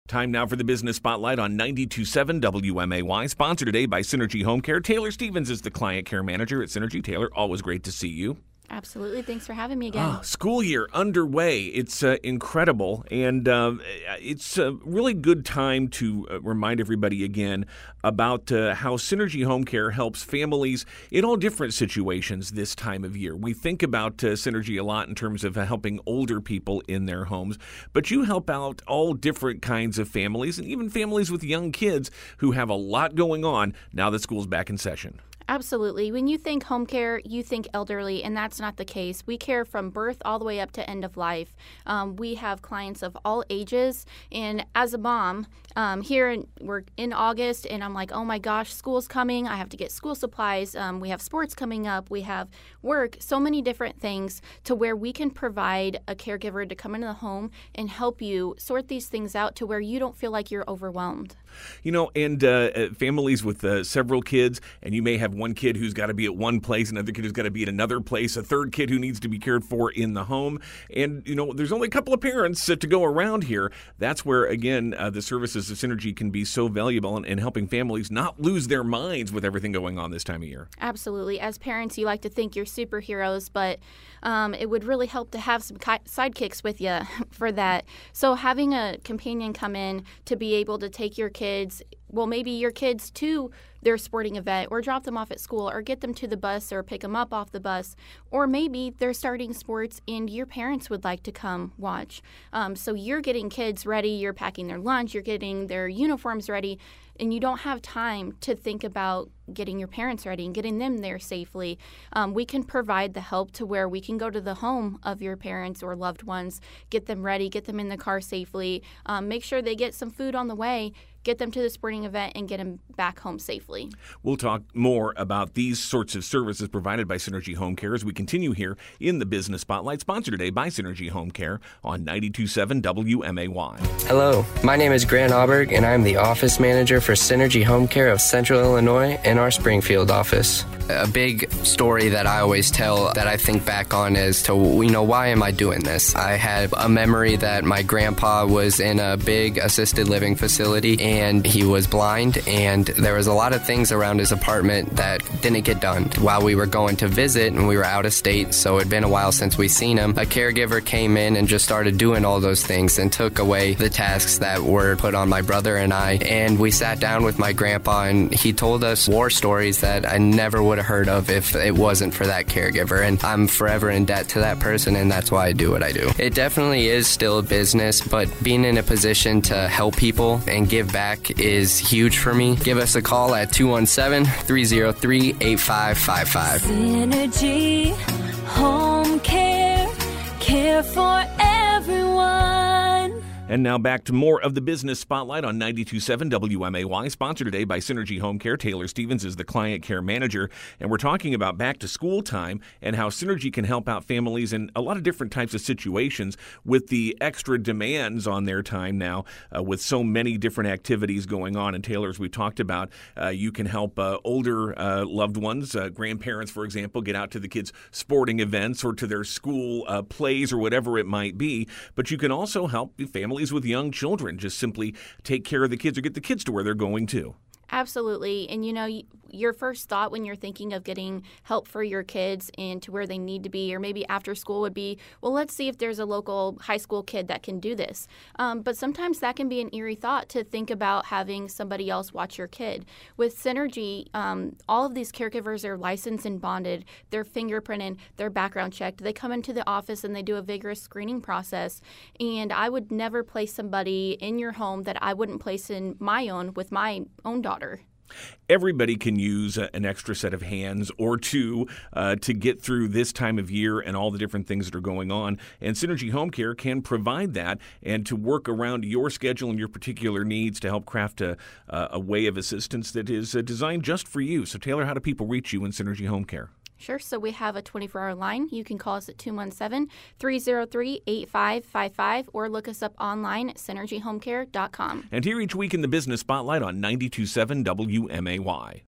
Time now for the Business Spotlight on 92.7 WMAY, sponsored today by Synergy Home Care. Taylor Stevens is the Client Care Manager at Synergy. Taylor, always great to see you. Absolutely. Thanks for having me again. School year underway. It's incredible, and it's a really good time to remind everybody again about how Synergy Home Care helps families in all different situations this time of year. We think about Synergy a lot in terms of helping older people in their homes, but you help out all different kinds of families and even families with young kids who have a lot going on now that school's back in session. Absolutely. When you think home care, you think elderly, and that's not the case. We care from birth all the way up to end of life. We have clients of all ages, and as a mom, we're in August, and I'm like, oh my gosh, school's coming. I have to get school supplies. We have sports coming up. We have work, so many different things to where we can provide a caregiver to come into the home and help you sort these things out to where you don't feel like you're overwhelmed. You know, and families with several kids, and you may have one kid who's got to be at one place, another kid who's got to be at another place, a third kid who needs to be cared for in the home. And, you know, there's only a couple of parents to go around here. That's where, again, the services of Synergy can be so valuable in helping families not lose their minds with everything going on this time of year. Absolutely. As parents, you like to think you're superheroes, but it would really help to have some sidekicks with you for that. So having a companion come in to be able to take your kids, well, maybe your kids to their sporting event, or drop them off at school, or get them to the bus, or pick them up off the bus, or maybe they're starting sports and your parents would like to come watch. So you're getting kids ready, you're packing their lunch, you're getting their uniforms ready, and you don't have time to think about getting your parents ready and getting them there safely. We can provide the help to where we can go to the home of your parents or loved ones, get them ready, get them in the car safely, make sure they get some food on the way, get them to the sporting event, and get them back home safely. We'll talk more about these sorts of services provided by Synergy Home Care as we continue here in the Business Spotlight, sponsored today by Synergy Home Care on 92.7 WMAY. Hello, my name is Grant Auberg, and I'm the office manager for Synergy Home Care of Central Illinois and our Springfield office. A big story that I always tell that I think back on is to, why am I doing this? I had a memory that my grandpa was in a big assisted living facility and he was blind, and there was a lot of things around his apartment that didn't get done while we were going to visit, and we were out of state, so it'd been a while since we seen him. A caregiver came in and just started doing all those things and took away the tasks that were put on my brother and I, and we sat down with my grandpa and he told us war stories that I never would have heard of if it wasn't for that caregiver, and I'm forever in debt to that person, and that's why I do what I do. It definitely is still a business, but being in a position to help people and give back is huge for me. Give us a call at 217-303-8555. Synergy Home Care, care for everyone. And now back to more of the Business Spotlight on 92.7 WMAY, sponsored today by Synergy Home Care. Taylor Stevens is the Client Care Manager, and we're talking about back to school time and how Synergy can help out families in a lot of different types of situations with the extra demands on their time now with so many different activities going on. And Taylor, as we talked about, you can help older loved ones, grandparents, for example, get out to the kids' sporting events or to their school plays or whatever it might be. But you can also help families with young children just simply take care of the kids or get the kids to where they're going to. Absolutely. And, your first thought when you're thinking of getting help for your kids and to where they need to be, or maybe after school, would be, well, let's see if there's a local high school kid that can do this. But sometimes that can be an eerie thought to think about having somebody else watch your kid. With Synergy, all of these caregivers are licensed and bonded. They're fingerprinted. They're background checked. They come into the office and they do a vigorous screening process. And I would never place somebody in your home that I wouldn't place in my own with my own daughter. Everybody can use an extra set of hands or two to get through this time of year and all the different things that are going on. And Synergy Home Care can provide that and to work around your schedule and your particular needs to help craft a way of assistance that is designed just for you. So, Taylor, how do people reach you in Synergy Home Care? Sure. So we have a 24-hour line. You can call us at 217-303-8555 or look us up online at synergyhomecare.com. And here each week in the Business Spotlight on 92.7 WMAY.